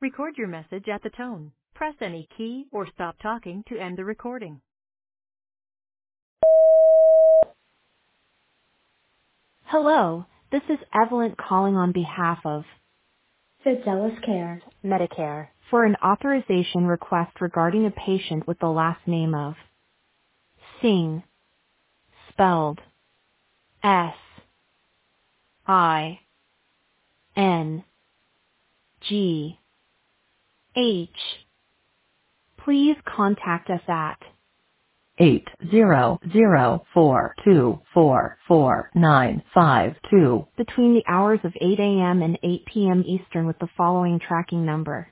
Record your message at the tone. Press any key or stop talking to end the recording. Hello, this is Evelyn calling on behalf of Fidelis Care, Medicare. for an authorization request regarding a patient with the last name of Singh, spelled Singh. Please contact us at 800-424-4952 between the hours of 8 a.m. and 8 p.m. Eastern with the following tracking number: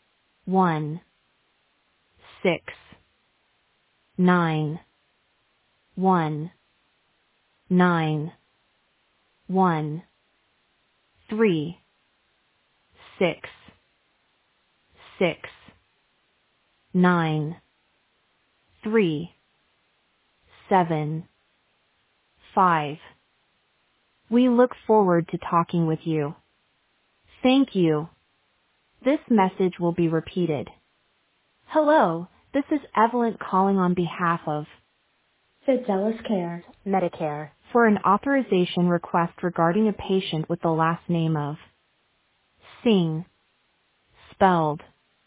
19116169367. We look forward to talking with you. Thank you. This message will be repeated. Hello, this is Evelyn calling on behalf of Fidelis Care, Medicare. for an authorization request regarding a patient with the last name of Singh, spelled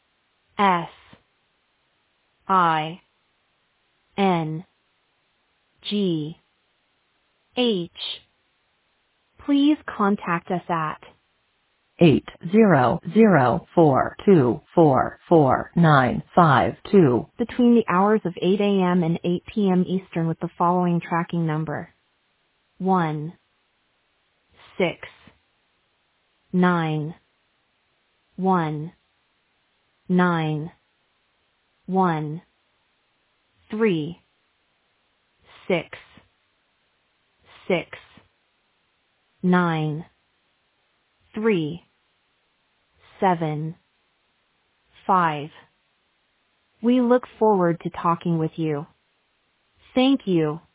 Singh. Please contact us at 800-424-4952 between the hours of 8 a.m. and 8 p.m. Eastern with the following tracking number: 19116169375. We look forward to talking with you. Thank you.